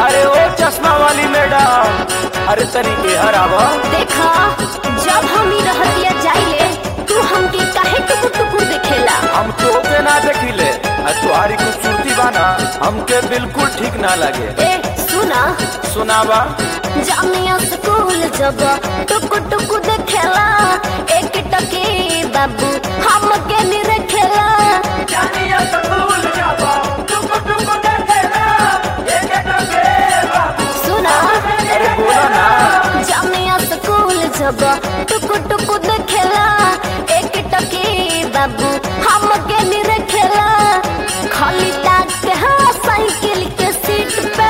अरे ओ चश्मा वाली मैडम, अरे तरीके हरावा। देखा जब हम ही रहतिया जाइले तू हमके काहे टुकुर टुकुर देखेला। हम तो के ना देखिले, तुम्हारी खूबसूरती बाना हमके बिल्कुल ठीक ना लगे। ए सुना सुनावा। जामिया स्कूल जब टुकुर टुकुर देखेला एक टके बाबू हमके नहीं रखेला। जामिया स्कूल जब टुकुर टुकुर देखेला एक टके बाबू। सुना अरे बोला ना। जामिया स्कूल जब टुकुर टुकुर देखेला एक टके बाबू हमके नहीं रखेला। खाली ताक के हाँ साइकिल के सीट पे।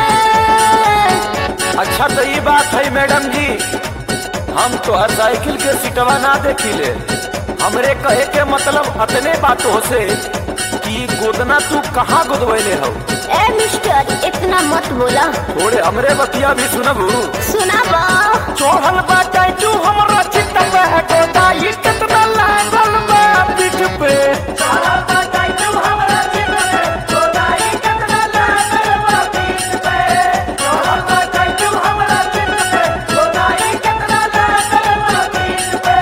अच्छा तो ये बात है मैडम जी, हम तो हर साइकिल के सीटवा ना देखिले। हमरे कहे के मतलब अतने बातों से कि गोदना तू कहाँ गोदवैले हो। ए मिस्टर इतना मत बोला। थोड़े हमरे बतिया भी सुनबू। सुनाबा। चोहल बाटे तू हमरा चित्त पे गोदा ये कितना लागल बा पीठ पे। चोहल बाटे तू हमरा चित्त पे गोदा ये कितना लागल बा पीठ पे। चोहल बाटे तू हमरा चित्त पे गोदा ये कितना लागल बा पीठ पे।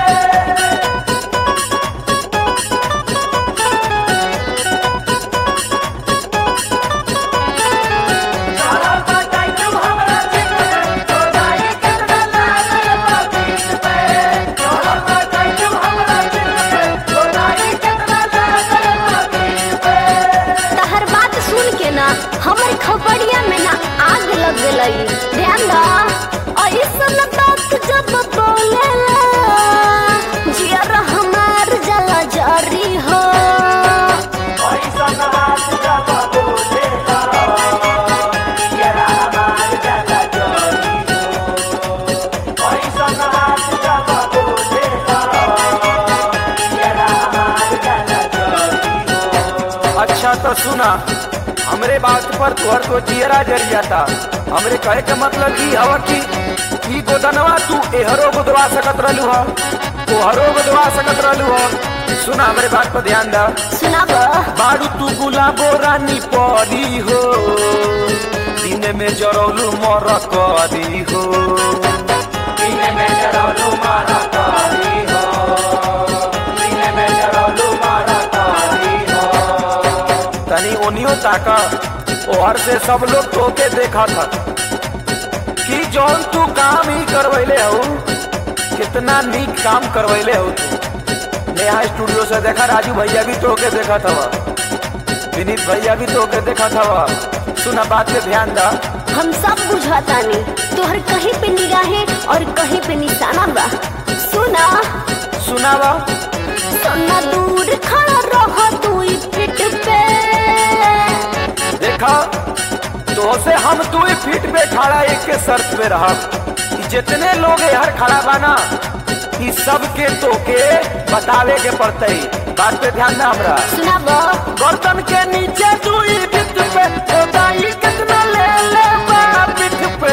हमर खपड़िया में ना आग लग गई। ध्यान दा ऐसन बात जब बोलेला जियर हमार जला जारी हो। ऐसन बात जब बोलेला जियर हमार जला जारी हो। ऐसन बात जब बोलेला जियर हमार जला जारी हो। अच्छा तो सुना, हमरे बात पर तोहर तो जियरा जरिया था। हमरे कहे के मतलब की हवा की गोदनवा तू एहरो गोदवा सकत रहलू हो, तोहरो गोदवा सकत रहलू हो। सुना हमरे बात पर ध्यान दा। सुनाबा। बारू तू गुलाबो रानी परी हो, दिन में जरौलू मर करी हो। दिन में जरौलू मर करी हो, दिन में जरौलू मर करी हो। तनी ओनियो ताका, ओहर से सब लोग तोके देखा था कि जौन तू काम ही करवैले हो, कितना नीक काम करवैले हो तू। नेहा स्टूडियो से देखा, राजू भैया भी तोके देखा था, विनीत भैया भी तोके देखा था। सुना बात पे ध्यान दा। हम सब बुझातानी तोहर कहीं पे निगाहें और कहीं पे निशाना बा। सुना सुनावा। सोना दूर खड़ा रह तू पीठ पे। देखा तो से हम तू फीट पे खड़ा एक के शर्त पे रहा, जितने लोग यार खड़ा बाना कि सबके तोके बतावे के पड़ते। बात पे ध्यान ना हमरा। सुनाबो। बर्तन के नीचे तू पीठ पे गोदाई कितना ले ले बा पीठ पे।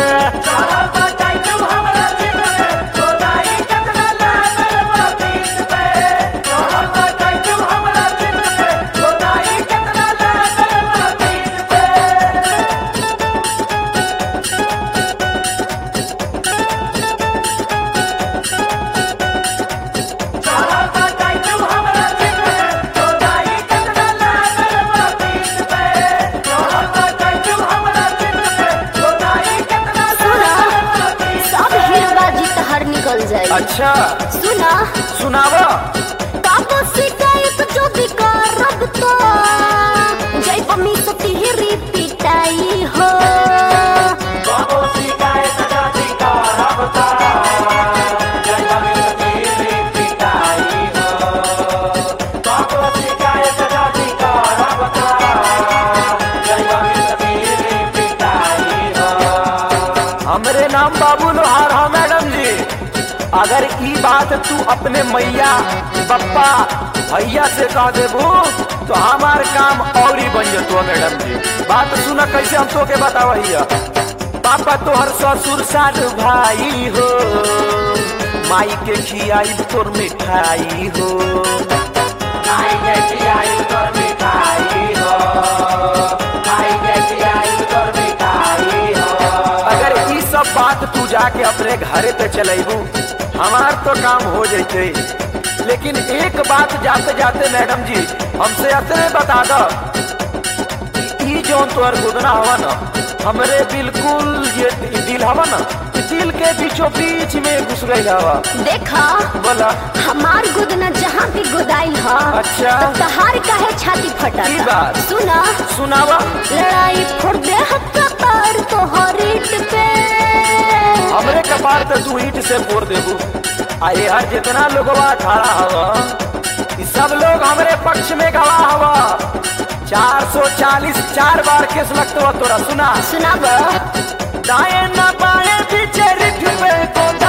अच्छा सुना। सुनावा। काबू शिकायत जो भी करब तो जय पमी सतीरी पिटाई हो। काबू शिकायत जो भी करब तो जय पमी सतीरी पिटाई हो। काबू शिकायत जो भी करब तो जय पमी सतीरी पिटाई हो। हमरे नाम बाबू लोहार हो मैडम जी। अगर ई बात तू अपने मैया पप्पा भैया से कह देबू तो हमार काम और ही बन जतो मैडम जी। बात सुना कैसे हम तो के बतावैया। पापा तोहर ससुर साथ भाई हो, माई के खियाई तोर मिठाई हो। माई के खियाई तोर मिठाई हो, माई के खियाई तोर मिठाई हो। जाके अपने घरे पे चलेबू, हमार तो काम हो जैते। लेकिन एक बात जाते जाते मैडम जी हमसे अतने बता दो, ई जौन तोहर गुदना हवा न, हमरे बिल्कुल ये दिल हवा न, दिल के बीचों बीच में घुस गई हवा। देखा बोला हमार गुदना जहाँ भी गुदाइल ह, अच्छा। तो तहार काहे छाती फटा? की बात? सुना सुनावा। लड़ाई फोड़ दे कपार तोहर ईट पे, हमरे कपार पे तू ईट से फोड़ देबू। आए यार जितना लोगवा खड़ा हवा, सब लोग हमरे पक्ष में गवाह हवा। 440 4 बार केस लगतो तोरा। सुना सुनाब दाएं न बाएं पीछे रिठ पे